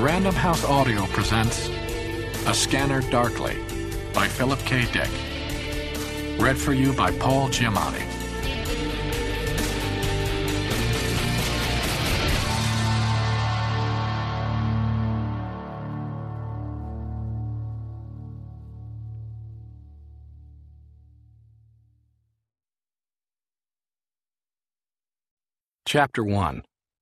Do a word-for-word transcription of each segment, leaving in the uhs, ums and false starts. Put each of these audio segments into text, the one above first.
Random House Audio presents A Scanner Darkly by Philip K. Dick. Read for you by Paul Giamatti. Chapter one.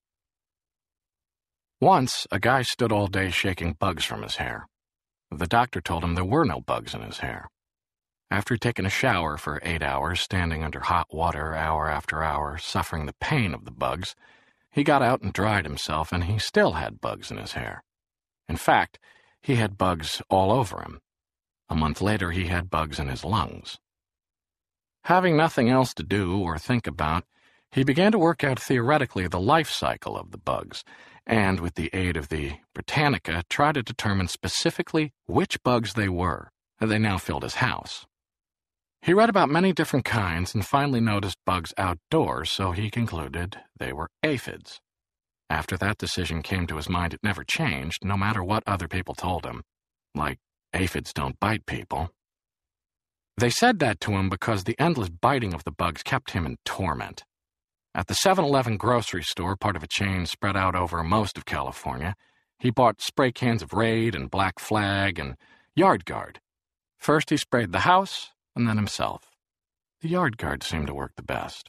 Once, a guy stood all day shaking bugs from his hair. The doctor told him there were no bugs in his hair. After taking a shower for eight hours, standing under hot water hour after hour, suffering the pain of the bugs, he got out and dried himself, and he still had bugs in his hair. In fact, he had bugs all over him. A month later, he had bugs in his lungs. Having nothing else to do or think about, he began to work out theoretically the life cycle of the bugs, and with the aid of the Britannica, try to determine specifically which bugs they were. They now filled his house. He read about many different kinds and finally noticed bugs outdoors, so he concluded they were aphids. After that decision came to his mind, it never changed, no matter what other people told him. Like, aphids don't bite people. They said that to him because the endless biting of the bugs kept him in torment. At the seven eleven grocery store, part of a chain spread out over most of California, he bought spray cans of Raid and Black Flag and Yard Guard. First he sprayed the house, and then himself. The Yard Guard seemed to work the best.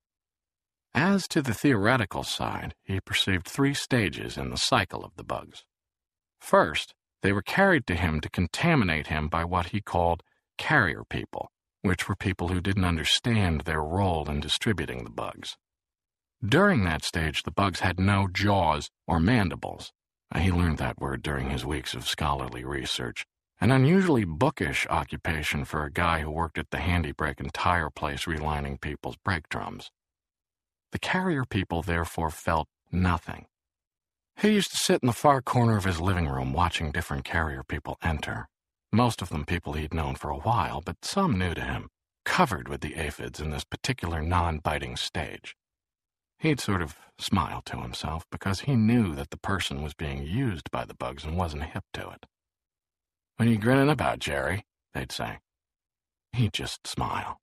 As to the theoretical side, he perceived three stages in the cycle of the bugs. First, they were carried to him to contaminate him by what he called carrier people, which were people who didn't understand their role in distributing the bugs. During that stage, the bugs had no jaws or mandibles. He learned that word during his weeks of scholarly research, an unusually bookish occupation for a guy who worked at the handy brake and tire place relining people's brake drums. The carrier people therefore felt nothing. He used to sit in the far corner of his living room watching different carrier people enter, most of them people he'd known for a while, but some new to him, covered with the aphids in this particular non-biting stage. He'd sort of smile to himself because he knew that the person was being used by the bugs and wasn't hip to it. "What are you grinning about, Jerry?" they'd say. He'd just smile.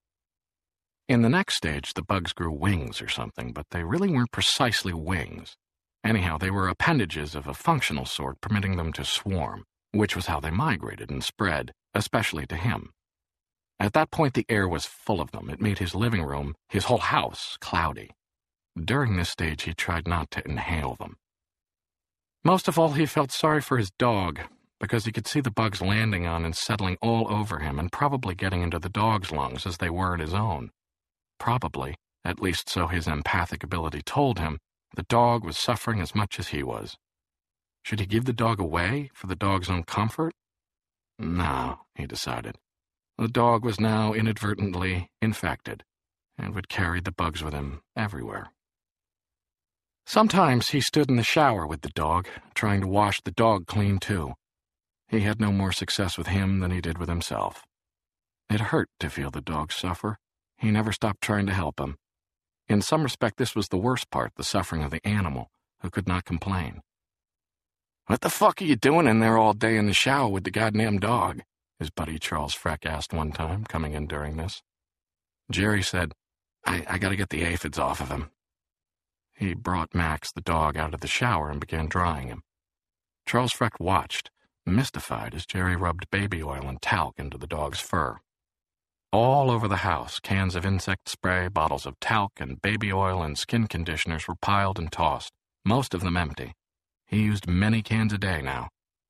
In the next stage, the bugs grew wings or something, but they really weren't precisely wings. Anyhow, they were appendages of a functional sort, permitting them to swarm, which was how they migrated and spread, especially to him. At that point, the air was full of them. It made his living room, his whole house, cloudy. During this stage, he tried not to inhale them. Most of all, he felt sorry for his dog, because he could see the bugs landing on and settling all over him and probably getting into the dog's lungs as they were in his own. Probably, at least so his empathic ability told him, the dog was suffering as much as he was. Should he give the dog away for the dog's own comfort? No, he decided. The dog was now inadvertently infected and would carry the bugs with him everywhere. Sometimes he stood in the shower with the dog, trying to wash the dog clean too. He had no more success with him than he did with himself. It hurt to feel the dog suffer. He never stopped trying to help him. In some respect, this was the worst part, the suffering of the animal, who could not complain. "What the fuck are you doing in there all day in the shower with the goddamn dog?" his buddy Charles Freck asked one time, coming in during this. Jerry said, I, I gotta get the aphids off of him. He brought Max, the dog, out of the shower and began drying him. Charles Freck watched, mystified, as Jerry rubbed baby oil and talc into the dog's fur. All over the house, cans of insect spray, bottles of talc, and baby oil and skin conditioners were piled and tossed, most of them empty. He used many cans a day now.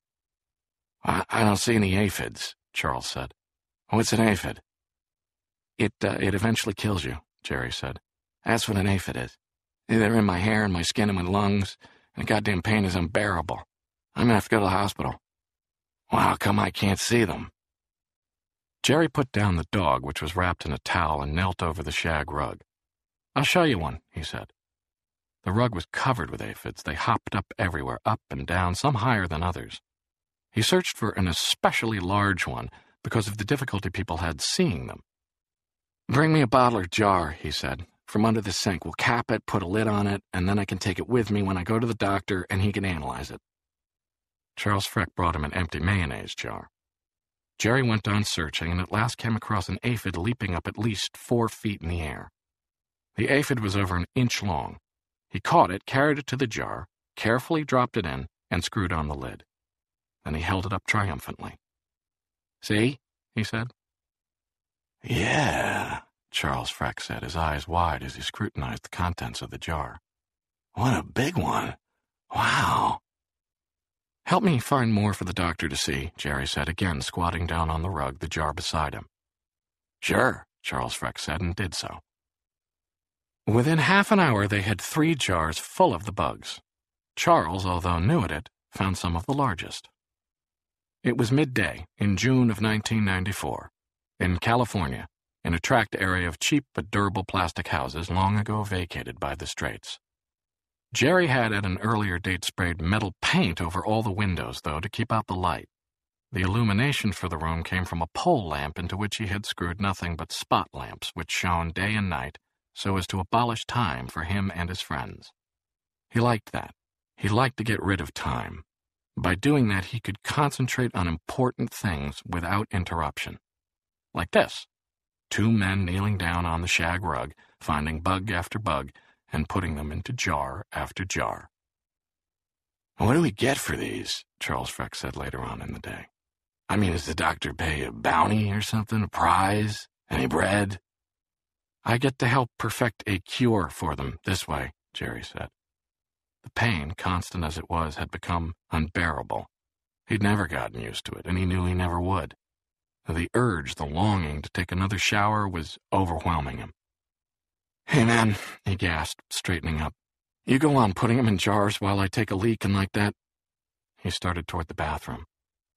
I, I don't see any aphids, Charles said. What's an aphid? It, uh, it eventually kills you, Jerry said. That's what an aphid is. They're in my hair and my skin and my lungs, and the goddamn pain is unbearable. I'm gonna have to go to the hospital. Well, how come I can't see them? Jerry put down the dog, which was wrapped in a towel, and knelt over the shag rug. I'll show you one, he said. The rug was covered with aphids. They hopped up everywhere, up and down, some higher than others. He searched for an especially large one because of the difficulty people had seeing them. Bring me a bottle or jar, he said, from under the sink. We'll cap it, put a lid on it, and then I can take it with me when I go to the doctor and he can analyze it. Charles Freck brought him an empty mayonnaise jar. Jerry went on searching and at last came across an aphid leaping up at least four feet in the air. The aphid was over an inch long. He caught it, carried it to the jar, carefully dropped it in, and screwed on the lid. Then he held it up triumphantly. "See?" he said. "Yeah," Charles Freck said, his eyes wide as he scrutinized the contents of the jar. "What a big one. Wow." "Help me find more for the doctor to see," Jerry said, again squatting down on the rug, the jar beside him. "Sure," Charles Freck said, and did so. Within half an hour they had three jars full of the bugs. Charles, although new at it, found some of the largest. It was midday in June of nineteen ninety-four, in California, in a tract area of cheap but durable plastic houses long ago vacated by the Straits. Jerry had at an earlier date sprayed metal paint over all the windows, though, to keep out the light. The illumination for the room came from a pole lamp into which he had screwed nothing but spot lamps, which shone day and night, so as to abolish time for him and his friends. He liked that. He liked to get rid of time. By doing that, he could concentrate on important things without interruption. Like this. Two men kneeling down on the shag rug, finding bug after bug, and putting them into jar after jar. "What do we get for these?" Charles Freck said later on in the day. "I mean, does the doctor pay a bounty or something, a prize? Any bread?" "I get to help perfect a cure for them this way," Jerry said. The pain, constant as it was, had become unbearable. He'd never gotten used to it, and he knew he never would. The urge, the longing to take another shower was overwhelming him. "Hey, man," he gasped, straightening up. "You go on putting them in jars while I take a leak and like that." He started toward the bathroom.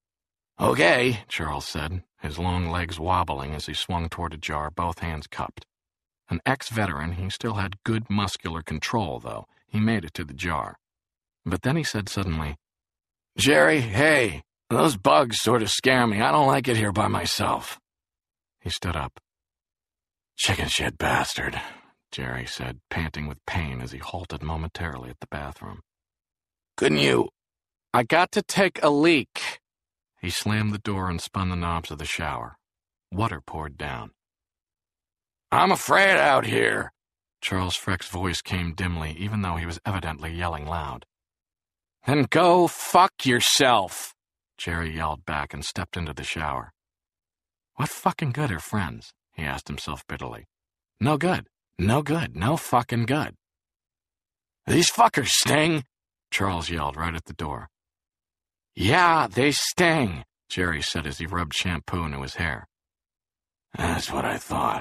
"Okay," Charles said, his long legs wobbling as he swung toward a jar, both hands cupped. An ex-veteran, he still had good muscular control, though. He made it to the jar. But then he said suddenly, "Jerry, hey, those bugs sort of scare me. I don't like it here by myself." He stood up. "Chicken shit bastard," Jerry said, panting with pain as he halted momentarily at the bathroom. "Couldn't you—" "I got to take a leak." He slammed the door and spun the knobs of the shower. Water poured down. "I'm afraid out here." Charles Freck's voice came dimly, even though he was evidently yelling loud. "Then go fuck yourself," Jerry yelled back and stepped into the shower. What fucking good are friends? He asked himself bitterly. No good. No good. No fucking good. "These fuckers sting," Charles yelled right at the door. "Yeah, they sting," Jerry said as he rubbed shampoo into his hair. "That's what I thought."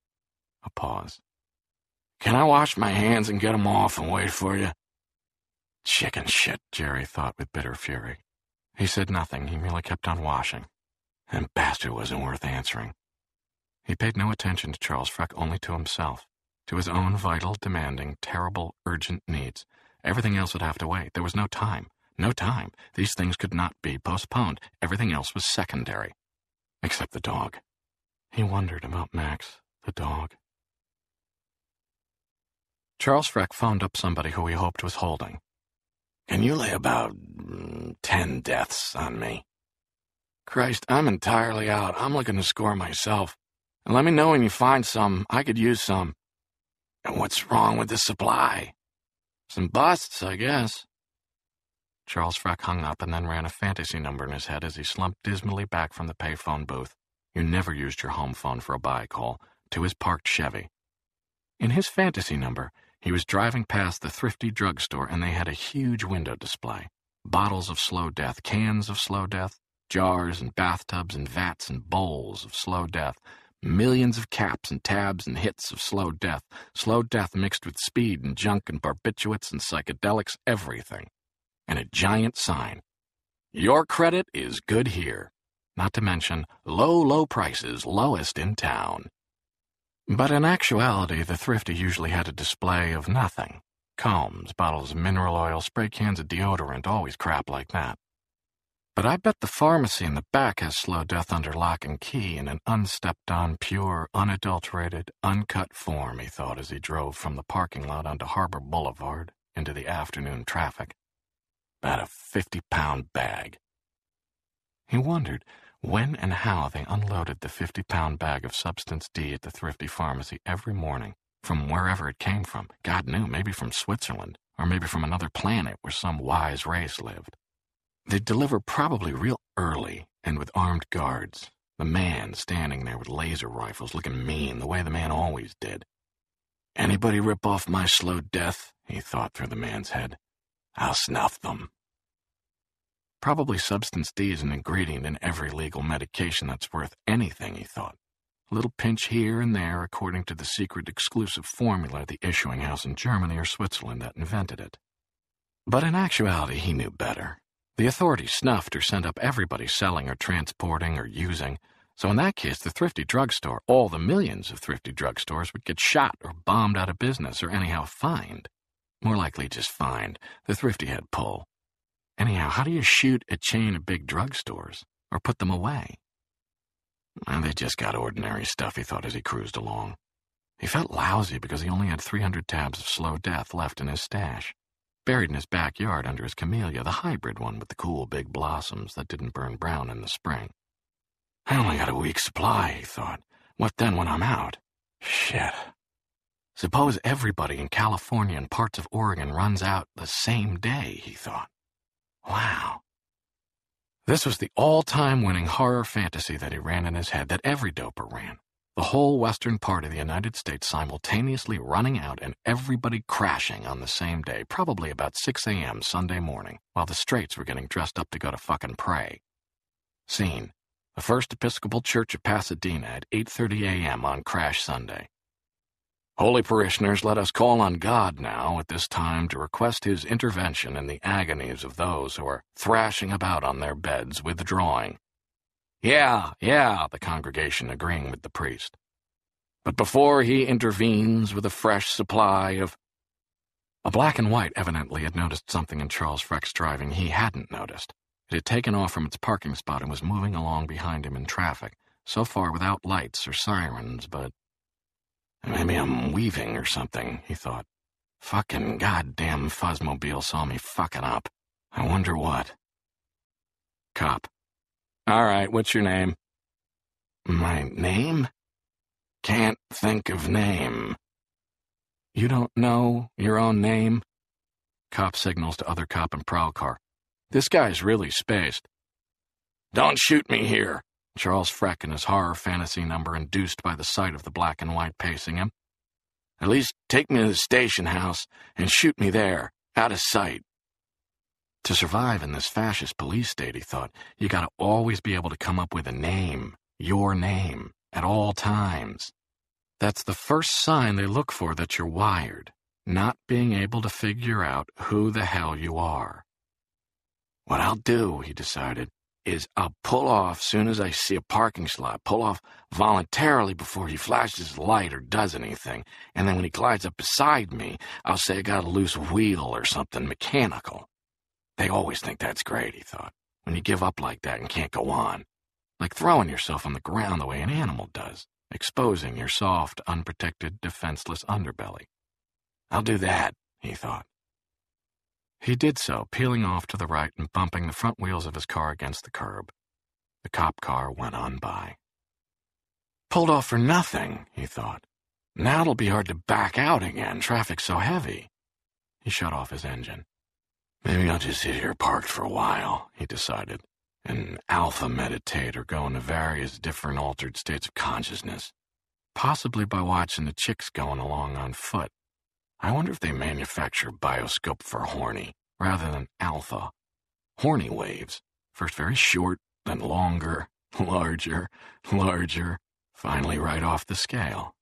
A pause. "Can I wash my hands and get them off and wait for you?" Chicken shit, Jerry thought with bitter fury. He said nothing. He merely kept on washing. That bastard wasn't worth answering. He paid no attention to Charles Freck, only to himself, to his own vital, demanding, terrible, urgent needs. Everything else would have to wait. There was no time. No time. These things could not be postponed. Everything else was secondary. Except the dog. He wondered about Max, the dog. Charles Freck phoned up somebody who he hoped was holding. "Can you lay about mm, ten deaths on me?" "Christ, I'm entirely out. I'm looking to score myself. And let me know when you find some. I could use some." "And what's wrong with the supply?" "Some busts, I guess." Charles Freck hung up and then ran a fantasy number in his head as he slumped dismally back from the payphone booth. You never used your home phone for a buy call, to his parked Chevy. In his fantasy number, he was driving past the thrifty drugstore and they had a huge window display. Bottles of Slow Death, cans of Slow Death, jars and bathtubs and vats and bowls of Slow Death, millions of caps and tabs and hits of Slow Death, Slow Death mixed with speed and junk and barbiturates and psychedelics, everything. And a giant sign. Your credit is good here. Not to mention, low, low prices, lowest in town. But in actuality, the thrifty usually had a display of nothing. Combs, bottles of mineral oil, spray cans of deodorant, always crap like that. But I bet the pharmacy in the back has Slow Death under lock and key in an unstepped-on, pure, unadulterated, uncut form, he thought as he drove from the parking lot onto Harbor Boulevard into the afternoon traffic. had a fifty-pound bag. He wondered when and how they unloaded the fifty-pound bag of Substance D at the thrifty pharmacy every morning, from wherever it came from. God knew, maybe from Switzerland, or maybe from another planet where some wise race lived. They'd deliver probably real early and with armed guards, the man standing there with laser rifles looking mean the way the man always did. Anybody rip off my slow death, he thought through the man's head, I'll snuff them. Probably Substance D is an ingredient in every legal medication that's worth anything, he thought. A little pinch here and there according to the secret exclusive formula of the issuing house in Germany or Switzerland that invented it. But in actuality, he knew better. The authorities snuffed or sent up everybody selling or transporting or using, so in that case the thrifty drugstore, all the millions of thrifty drugstores, would get shot or bombed out of business or anyhow fined. More likely just fined. The thrifty had pull. Anyhow, how do you shoot a chain of big drugstores or put them away? Well, they just got ordinary stuff, he thought as he cruised along. He felt lousy because he only had three hundred tabs of Slow Death left in his stash, buried in his backyard under his camellia, the hybrid one with the cool big blossoms that didn't burn brown in the spring. I only got a week's supply, he thought. What then when I'm out? Shit. Suppose everybody in California and parts of Oregon runs out the same day, he thought. Wow. This was the all-time winning horror fantasy that he ran in his head, that every doper ran. The whole western part of the United States simultaneously running out and everybody crashing on the same day, probably about six a.m. Sunday morning, while the straights were getting dressed up to go to fucking pray. Scene: the First Episcopal Church of Pasadena at eight thirty a.m. on Crash Sunday. Holy parishioners, let us call on God now at this time to request his intervention in the agonies of those who are thrashing about on their beds withdrawing. Yeah, yeah, the congregation agreeing with the priest. But before he intervenes with a fresh supply of... A black and white evidently had noticed something in Charles Freck's driving he hadn't noticed. It had taken off from its parking spot and was moving along behind him in traffic, so far without lights or sirens, but... Maybe I'm weaving or something, he thought. Fucking goddamn fuzzmobile saw me fucking up. I wonder what. Cop. All right, what's your name? My name? Can't think of name. You don't know your own name? Cop signals to other cop and prowl car. This guy's really spaced. Don't shoot me here. Charles Freck and his horror fantasy number induced by the sight of the black and white pacing him. At least take me to the station house and shoot me there, out of sight. To survive in this fascist police state, he thought, you gotta always be able to come up with a name, your name, at all times. That's the first sign they look for that you're wired, not being able to figure out who the hell you are. What I'll do, he decided, is I'll pull off soon as I see a parking slot, pull off voluntarily before he flashes his light or does anything, and then when he glides up beside me, I'll say I got a loose wheel or something mechanical. They always think that's great, he thought, when you give up like that and can't go on. Like throwing yourself on the ground the way an animal does, exposing your soft, unprotected, defenseless underbelly. I'll do that, he thought. He did so, peeling off to the right and bumping the front wheels of his car against the curb. The cop car went on by. Pulled off for nothing, he thought. Now it'll be hard to back out again, traffic's so heavy. He shut off his engine. Maybe I'll just sit here parked for a while, he decided, and alpha meditate or go into various different altered states of consciousness, possibly by watching the chicks going along on foot. I wonder if they manufacture bioscope for horny, rather than alpha. Horny waves, first very short, then longer, larger, larger, finally right off the scale.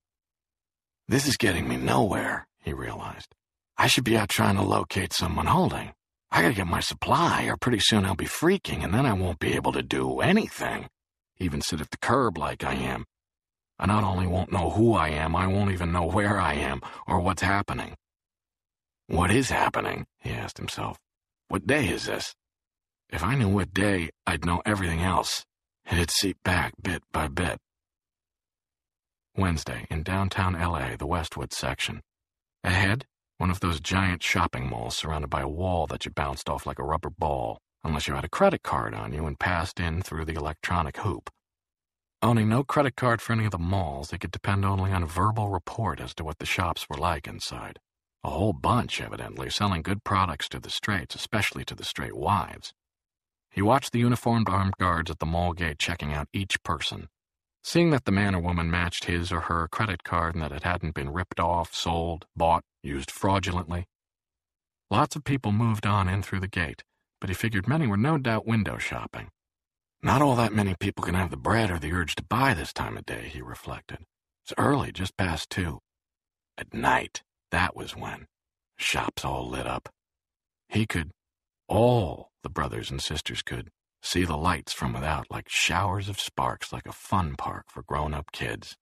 This is getting me nowhere, he realized. I should be out trying to locate someone holding. I gotta get my supply, or pretty soon I'll be freaking, and then I won't be able to do anything. Even sit at the curb like I am. I not only won't know who I am, I won't even know where I am or what's happening. What is happening? He asked himself. What day is this? If I knew what day, I'd know everything else. It'd seep back bit by bit. Wednesday, in downtown L A, the Westwood section. Ahead, One of those giant shopping malls surrounded by a wall that you bounced off like a rubber ball, unless you had a credit card on you and passed in through the electronic hoop. Owning no credit card for any of the malls, they could depend only on a verbal report as to what the shops were like inside. A whole bunch, evidently, selling good products to the straights, especially to the straight wives. He watched the uniformed armed guards at the mall gate checking out each person. Seeing that the man or woman matched his or her credit card and that it hadn't been ripped off, sold, bought, used fraudulently. Lots of people moved on in through the gate, but he figured many were no doubt window shopping. Not all that many people can have the bread or the urge to buy this time of day, he reflected. It's early, just past two. At night, that was when. Shops all lit up. He could, all the brothers and sisters could, see the lights from without like showers of sparks, like a fun park for grown-up kids.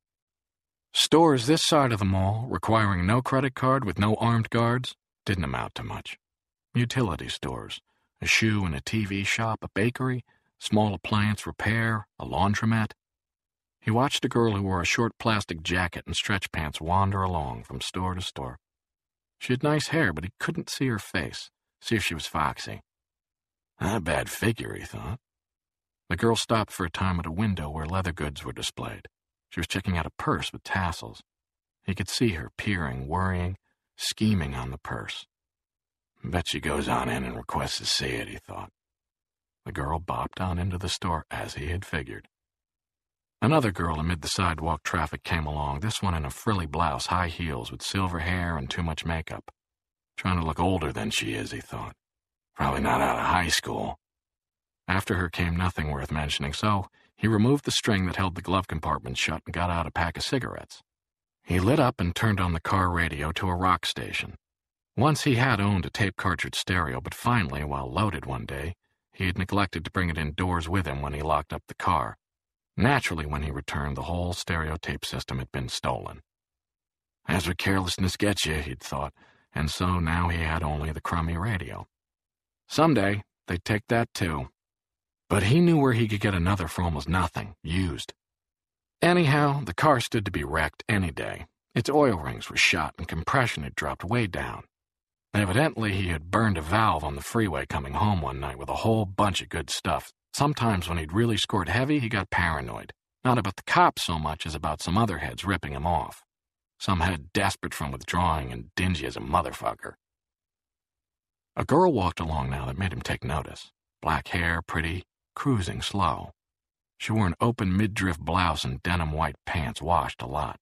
Stores this side of the mall, requiring no credit card with no armed guards, didn't amount to much. Utility stores, a shoe and a T V shop, a bakery, small appliance repair, a laundromat. He watched a girl who wore a short plastic jacket and stretch pants wander along from store to store. She had nice hair, but he couldn't see her face, see if she was foxy. Not a bad figure, he thought. The girl stopped for a time at a window where leather goods were displayed. She was checking out a purse with tassels. He could see her peering, worrying, scheming on the purse. Bet she goes on in and requests to see it, he thought. The girl bopped on into the store as he had figured. Another girl amid the sidewalk traffic came along, this one in a frilly blouse, high heels, with silver hair and too much makeup. Trying to look older than she is, he thought. Probably not out of high school. After her came nothing worth mentioning, so he removed the string that held the glove compartment shut and got out a pack of cigarettes. He lit up and turned on the car radio to a rock station. Once he had owned a tape cartridge stereo, but finally, while loaded one day, he had neglected to bring it indoors with him when he locked up the car. Naturally, when he returned, the whole stereo tape system had been stolen. That's what carelessness gets you, he'd thought, and so now he had only the crummy radio. Someday, they'd take that too. But he knew where he could get another for almost nothing, used. Anyhow, the car stood to be wrecked any day. Its oil rings were shot and compression had dropped way down. Evidently, he had burned a valve on the freeway coming home one night with a whole bunch of good stuff. Sometimes when he'd really scored heavy, he got paranoid. Not about the cops so much as about some other heads ripping him off. Some head desperate from withdrawing and dingy as a motherfucker. A girl walked along now that made him take notice. Black hair, pretty, cruising slow. She wore an open midriff blouse and denim white pants, washed a lot.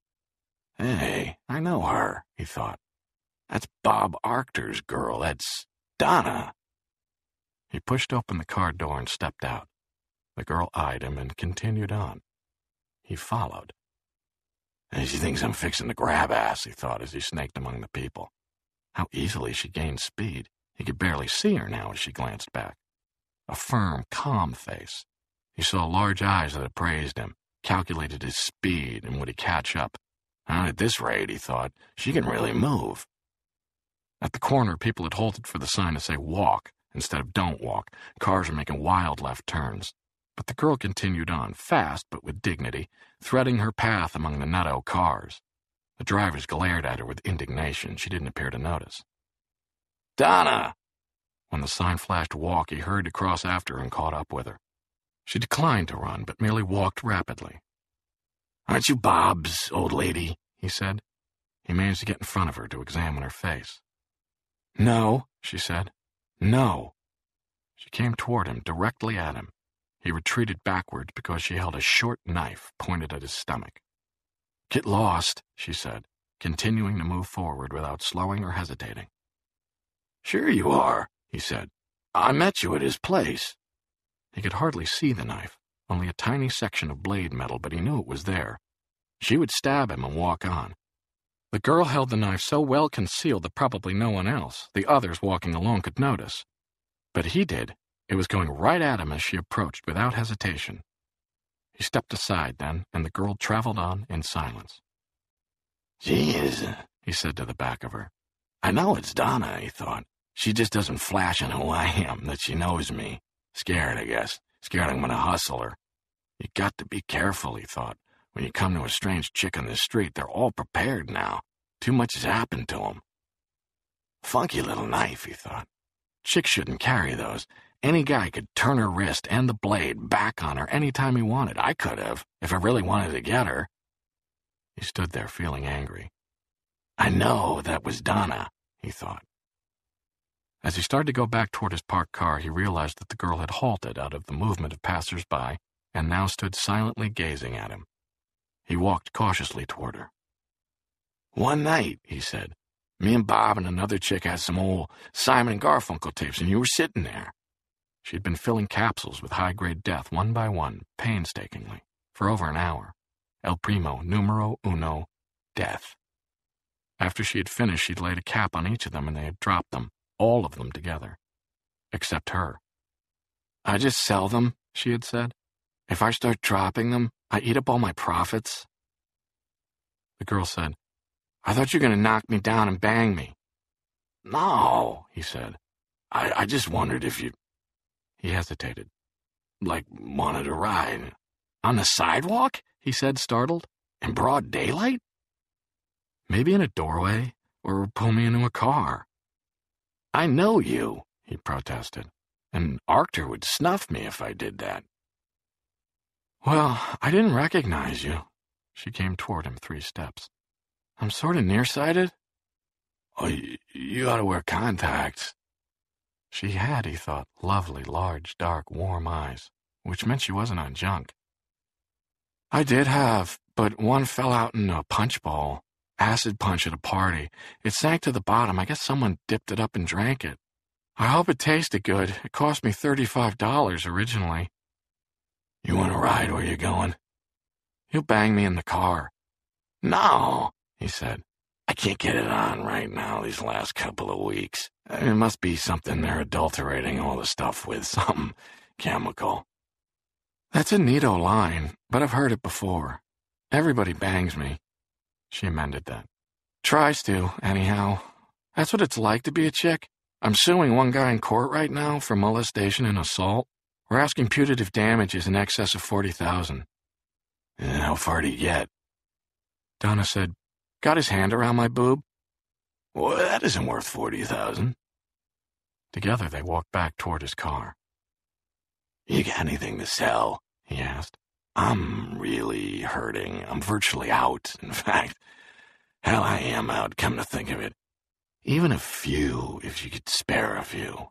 Hey, I know her, he thought. That's Bob Arctor's girl. That's Donna. He pushed open the car door and stepped out. The girl eyed him and continued on. He followed. And she thinks I'm fixing to grab ass, he thought as he snaked among the people. How easily she gained speed. He could barely see her now as she glanced back. A firm, calm face. He saw large eyes that appraised him, calculated his speed, and would he catch up. Not at this rate, he thought. She can really move. At the corner, people had halted for the sign to say walk instead of don't walk. Cars were making wild left turns. But the girl continued on, fast but with dignity, threading her path among the nutto cars. The drivers glared at her with indignation. She didn't appear to notice. Donna! When the sign flashed walk, he hurried across after her and caught up with her. She declined to run, but merely walked rapidly. Aren't you Bob's old lady? He said. He managed to get in front of her to examine her face. No, she said. No. She came toward him, directly at him. He retreated backwards because she held a short knife pointed at his stomach. Get lost, she said, continuing to move forward without slowing or hesitating. Sure you are, he said. I met you at his place. He could hardly see the knife, only a tiny section of blade metal, but he knew it was there. She would stab him and walk on. The girl held the knife so well concealed that probably no one else, the others walking along, could notice. But he did. It was going right at him as she approached without hesitation. He stepped aside then, and the girl traveled on in silence. Jeez, he said to the back of her. I know it's Donna, he thought. She just doesn't flash on who I am, that she knows me. Scared, I guess. Scared I'm gonna hustle her. You got to be careful, he thought. When you come to a strange chick on the street, they're all prepared now. Too much has happened to him. Funky little knife, he thought. Chicks shouldn't carry those. Any guy could turn her wrist and the blade back on her any time he wanted. I could have, if I really wanted to get her. He stood there feeling angry. I know that was Donna, he thought. As he started to go back toward his parked car, he realized that the girl had halted out of the movement of passers-by and now stood silently gazing at him. He walked cautiously toward her. One night, he said, me and Bob and another chick had some old Simon and Garfunkel tapes, and you were sitting there. She'd been filling capsules with high-grade death one by one, painstakingly, for over an hour. El primo, numero uno, death. After she had finished, she'd laid a cap on each of them, and they had dropped them, all of them together. Except her. I just sell them, she had said. If I start dropping them, I eat up all my profits. The girl said, I thought you were going to knock me down and bang me. No, he said. I, I just wondered if you... He hesitated. Like, wanted a ride. On the sidewalk? He said, startled. In broad daylight? Maybe in a doorway, or pull me into a car. I know you, he protested, and Arctur would snuff me if I did that. Well, I didn't recognize you. She came toward him three steps. I'm sort of nearsighted. Oh, you, you ought to wear contacts. She had, he thought, lovely, large, dark, warm eyes, which meant she wasn't on junk. I did have, but one fell out in a punch bowl. Acid punch at a party. It sank to the bottom. I guess someone dipped it up and drank it. I hope it tasted good. It cost me thirty-five dollars originally. You want to ride where you're going? You'll bang me in the car. No, he said. I can't get it on right now these last couple of weeks. It must be something they're adulterating all the stuff with, some chemical. That's a neato line, but I've heard it before. Everybody bangs me. She amended that. Tries to, anyhow. That's what it's like to be a chick. I'm suing one guy in court right now for molestation and assault. We're asking punitive damages in excess of forty thousand dollars. How far did he get? Donna said, got his hand around my boob. Well, that isn't worth forty thousand dollars. Together they walked back toward his car. You got anything to sell? He asked. I'm really hurting. I'm virtually out, in fact. Hell, I am out, come to think of it. Even a few, if you could spare a few.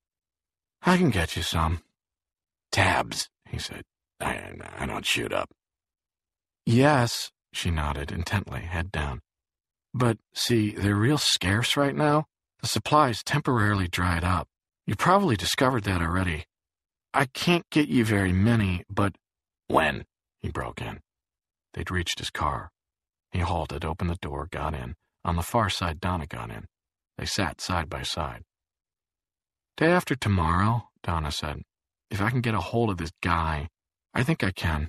I can get you some. Tabs, he said. I, I don't shoot up. Yes, she nodded intently, head down. But, see, they're real scarce right now. The supply's temporarily dried up. You probably discovered that already. I can't get you very many, but... When? He broke in. They'd reached his car. He halted, opened the door, got in. On the far side, Donna got in. They sat side by side. Day after tomorrow, Donna said. If I can get a hold of this guy, I think I can.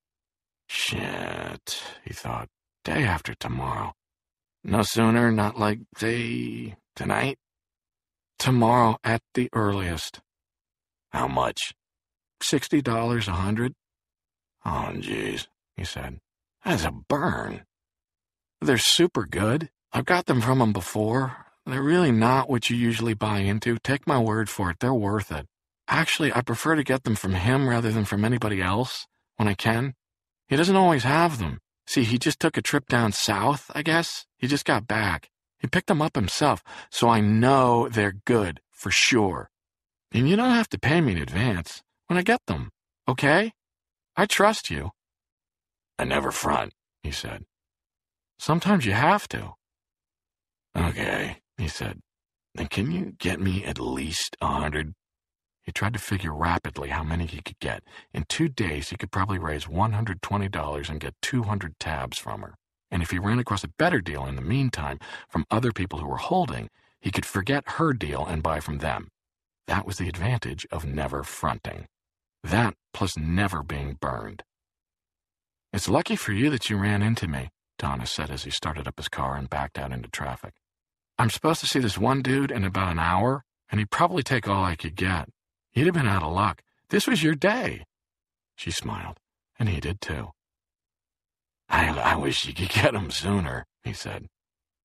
Shit, he thought. Day after tomorrow. No sooner, not like, say, tonight? Tomorrow at the earliest. How much? Sixty dollars, a hundred. Oh, jeez, he said. That's a burn. They're super good. I've got them from them before. They're really not what you usually buy into. Take my word for it, they're worth it. Actually, I prefer to get them from him rather than from anybody else, when I can. He doesn't always have them. See, he just took a trip down south, I guess. He just got back. He picked them up himself, so I know they're good, for sure. And you don't have to pay me in advance when I get them, okay? I trust you. I never front, he said. Sometimes you have to. Okay, he said. Then can you get me at least a hundred? He tried to figure rapidly how many he could get. In two days, he could probably raise one hundred twenty dollars and get two hundred tabs from her. And if he ran across a better deal in the meantime from other people who were holding, he could forget her deal and buy from them. That was the advantage of never fronting. That plus never being burned. It's lucky for you that you ran into me, Donna said as he started up his car and backed out into traffic. I'm supposed to see this one dude in about an hour, and he'd probably take all I could get. He'd have been out of luck. This was your day. She smiled, and he did too. I, I wish you could get him sooner, he said.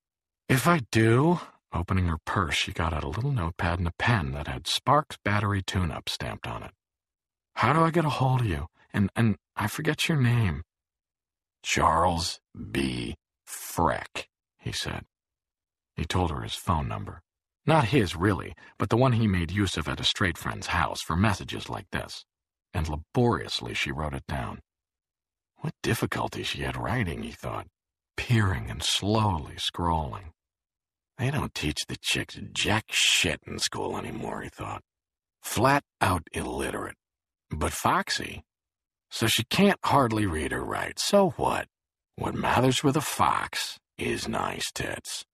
If I do... Opening her purse, she got out a little notepad and a pen that had Sparks Battery Tune-Up stamped on it. How do I get a hold of you? And, and I forget your name. Charles B. Freck, he said. He told her his phone number. Not his, really, but the one he made use of at a straight friend's house for messages like this. And laboriously she wrote it down. What difficulty she had writing, he thought, peering and slowly scrolling. They don't teach the chicks jack shit in school anymore, he thought. Flat out illiterate. But foxy. So she can't hardly read or write. So what? What matters with a fox is nice tits.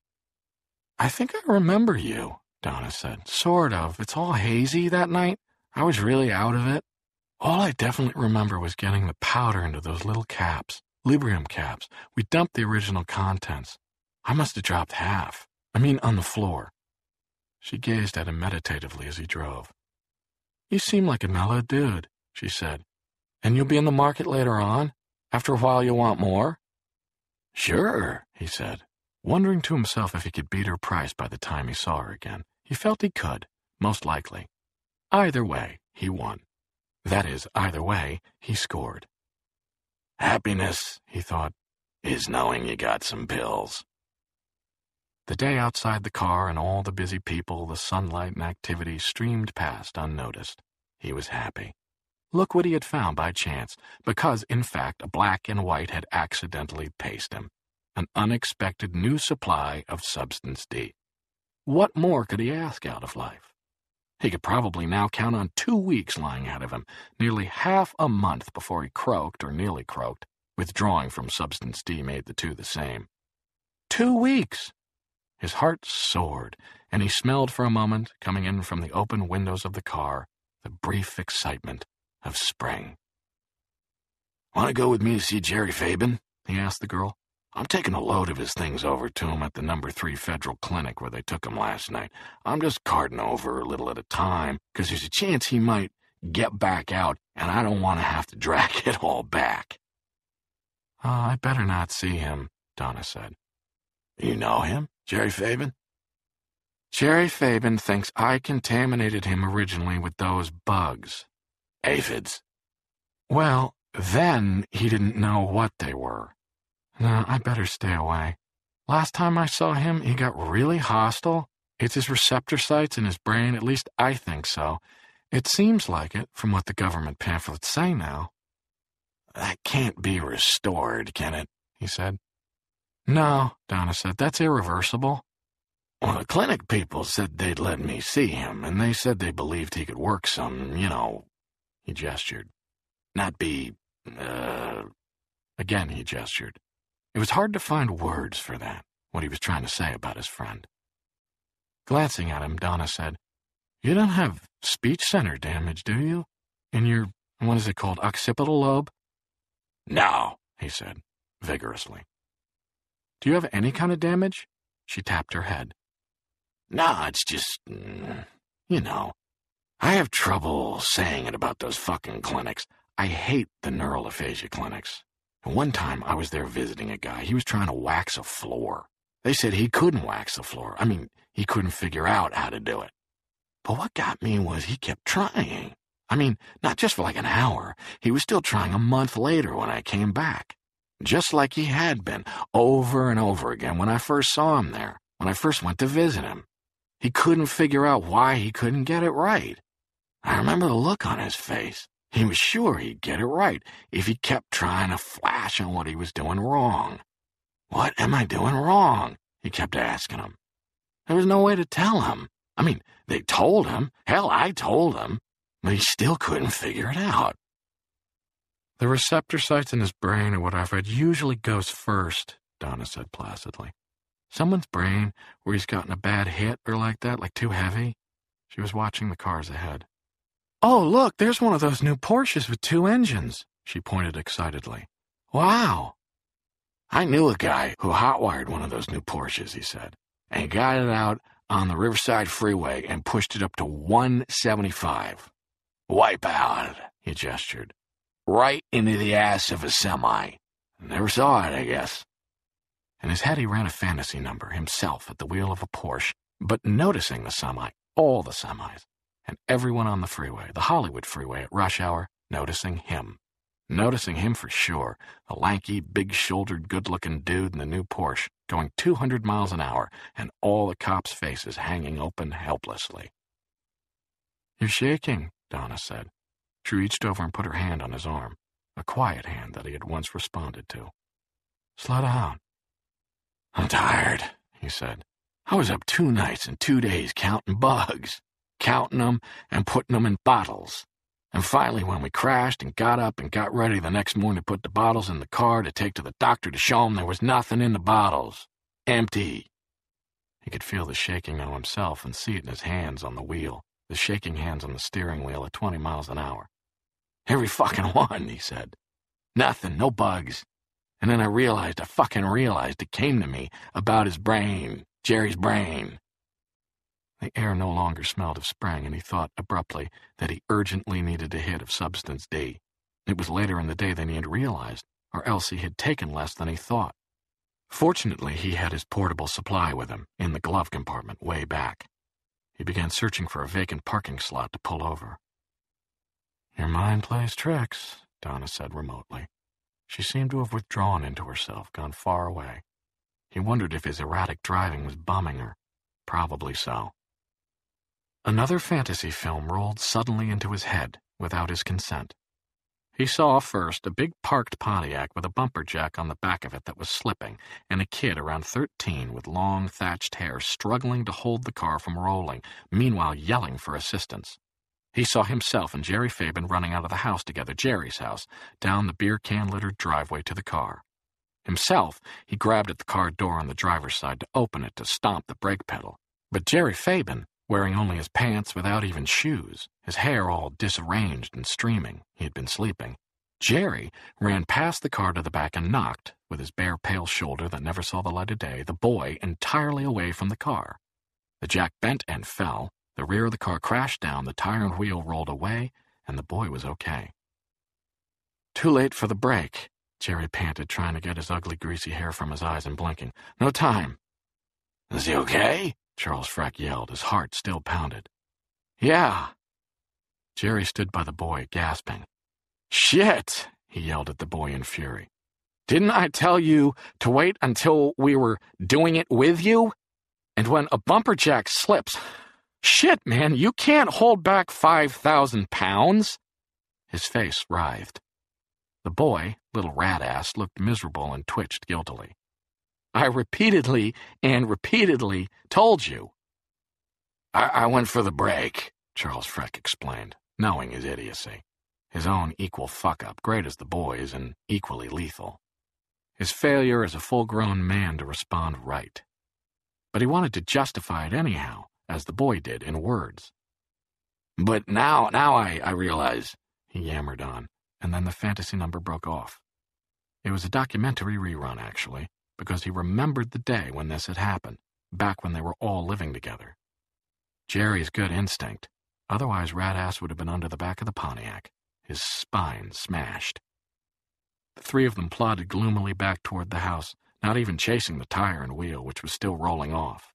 I think I remember you, Donna said. Sort of. It's all hazy that night. I was really out of it. All I definitely remember was getting the powder into those little caps, Librium caps. We dumped the original contents. I must have dropped half. I mean, on the floor. She gazed at him meditatively as he drove. You seem like a mellow dude, she said. And you'll be in the market later on? After a while you'll want more? Sure, he said, wondering to himself if he could beat her price by the time he saw her again. He felt he could, most likely. Either way, he won. That is, either way, he scored. Happiness, he thought, is knowing you got some pills. The day outside the car and all the busy people, the sunlight and activity streamed past unnoticed. He was happy. Look what he had found by chance, because, in fact, a black and white had accidentally paced him. An unexpected new supply of Substance D. What more could he ask out of life? He could probably now count on two weeks lying ahead of him, nearly half a month before he croaked, or nearly croaked. Withdrawing from Substance D made the two the same. Two weeks! His heart soared, and he smelled for a moment, coming in from the open windows of the car, the brief excitement of spring. Want to go with me to see Jerry Fabin? He asked the girl. I'm taking a load of his things over to him at the number three Federal Clinic where they took him last night. I'm just carting over a little at a time, because there's a chance he might get back out, and I don't want to have to drag it all back. Oh, I better not see him, Donna said. You know him, Jerry Fabin? Jerry Fabin thinks I contaminated him originally with those bugs. Aphids. Well, then he didn't know what they were. No, I better stay away. Last time I saw him, he got really hostile. It's his receptor sites in his brain, at least I think so. It seems like it, from what the government pamphlets say now. That can't be restored, can it? He said. No, Donna said, that's irreversible. Well, the clinic people said they'd let me see him, and they said they believed he could work some, you know, he gestured. Not be, uh... Again he gestured. It was hard to find words for that, what he was trying to say about his friend. Glancing at him, Donna said, You don't have speech center damage, do you? In your, what is it called, occipital lobe? No, he said, vigorously. Do you have any kind of damage? She tapped her head. No, it's just, you know. I have trouble saying it about those fucking clinics. I hate the neural aphasia clinics. One time I was there visiting a guy. He was trying to wax a floor. They said he couldn't wax the floor. I mean, he couldn't figure out how to do it. But what got me was he kept trying. I mean, not just for like an hour. He was still trying a month later when I came back. Just like he had been, over and over again when I first saw him there, when I first went to visit him. He couldn't figure out why he couldn't get it right. I remember the look on his face. He was sure he'd get it right if he kept trying to flash on what he was doing wrong. What am I doing wrong? He kept asking him. There was no way to tell him. I mean, they told him. Hell, I told him. But he still couldn't figure it out. The receptor sites in his brain or whatever, it usually goes first, Donna said placidly. Someone's brain where he's gotten a bad hit or like that, like too heavy. She was watching the cars ahead. Oh, look, there's one of those new Porsches with two engines, she pointed excitedly. Wow. I knew a guy who hotwired one of those new Porsches, he said, and got it out on the Riverside Freeway and pushed it up to one seventy-five. Wipe out, he gestured. Right into the ass of a semi. Never saw it, I guess. In his head he ran a fantasy number, himself at the wheel of a Porsche, but noticing the semi, all the semis, and everyone on the freeway, the Hollywood freeway at rush hour, noticing him. Noticing him for sure, a lanky, big-shouldered, good-looking dude in the new Porsche, going two hundred miles an hour, and all the cops' faces hanging open helplessly. "You're shaking," Donna said. She reached over and put her hand on his arm, a quiet hand that he had once responded to. "Slow down." "I'm tired," he said. "I was up two nights and two days counting bugs, counting them and putting them in bottles. And finally, when we crashed and got up and got ready the next morning to put the bottles in the car to take to the doctor to show him there was nothing in the bottles. Empty." He could feel the shaking now himself and see it in his hands on the wheel, the shaking hands on the steering wheel at twenty miles an hour. "Every fucking one," he said. "Nothing, no bugs." And then I realized, I fucking realized it came to me about his brain, Jerry's brain. The air no longer smelled of spring, and he thought abruptly that he urgently needed a hit of Substance D. It was later in the day than he had realized, or else he had taken less than he thought. Fortunately, he had his portable supply with him, in the glove compartment way back. He began searching for a vacant parking slot to pull over. "Your mind plays tricks," Donna said remotely. She seemed to have withdrawn into herself, gone far away. He wondered if his erratic driving was bumming her. Probably so. Another fantasy film rolled suddenly into his head, without his consent. He saw first a big parked Pontiac with a bumper jack on the back of it that was slipping, and a kid around thirteen with long thatched hair struggling to hold the car from rolling, meanwhile yelling for assistance. He saw himself and Jerry Fabian running out of the house together, Jerry's house, down the beer can-littered driveway to the car. Himself, he grabbed at the car door on the driver's side to open it to stomp the brake pedal. But Jerry Fabian, wearing only his pants without even shoes, his hair all disarranged and streaming, he had been sleeping, Jerry ran past the car to the back and knocked, with his bare pale shoulder that never saw the light of day, the boy entirely away from the car. The jack bent and fell. The rear of the car crashed down, the tire and wheel rolled away, and the boy was okay. "Too late for the brake," Jerry panted, trying to get his ugly, greasy hair from his eyes and blinking. "No time." "Is he okay?" Charles Freck yelled, his heart still pounded. "Yeah." Jerry stood by the boy, gasping. "Shit!" he yelled at the boy in fury. "Didn't I tell you to wait until we were doing it with you? And when a bumper jack slips... Shit, man, you can't hold back five thousand pounds. His face writhed. The boy, little rat-ass, looked miserable and twitched guiltily. "I repeatedly and repeatedly told you." I, I went for the brake, Charles Freck explained, knowing his idiocy. His own equal fuck-up, great as the boy's and equally lethal. His failure as a full-grown man to respond right. But he wanted to justify it anyhow, as the boy did in words. "But now, now I, I realize," he yammered on, and then the fantasy number broke off. It was a documentary rerun, actually, because he remembered the day when this had happened, back when they were all living together. Jerry's good instinct, otherwise Rat-Ass would have been under the back of the Pontiac, his spine smashed. The three of them plodded gloomily back toward the house, not even chasing the tire and wheel, which was still rolling off.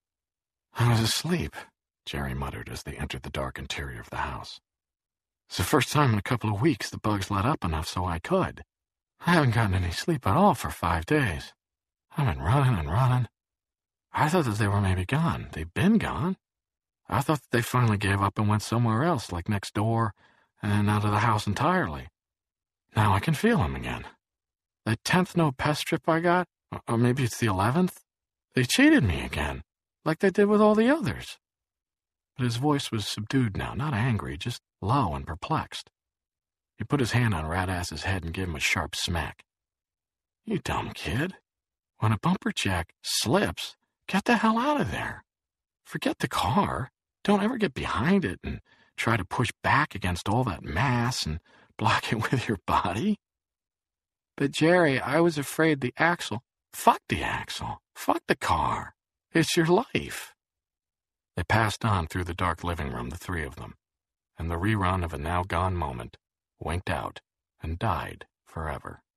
"I was asleep," Jerry muttered as they entered the dark interior of the house. "It's the first time in a couple of weeks the bugs let up enough so I could. I haven't gotten any sleep at all for five days. I've been running and running. I thought that they were maybe gone. They've been gone. I thought that they finally gave up and went somewhere else, like next door and out of the house entirely. Now I can feel them again. That tenth no pest strip I got, or maybe it's the eleventh, they cheated me again, like they did with all the others." But his voice was subdued now, not angry, just low and perplexed. He put his hand on Rat-Ass's head and gave him a sharp smack. "You dumb kid. When a bumper jack slips, get the hell out of there. Forget the car. Don't ever get behind it and try to push back against all that mass and block it with your body." "But Jerry, I was afraid the axle..." "Fuck the axle. Fuck the car. It's your life." They passed on through the dark living room, the three of them, and the rerun of a now-gone moment winked out and died forever.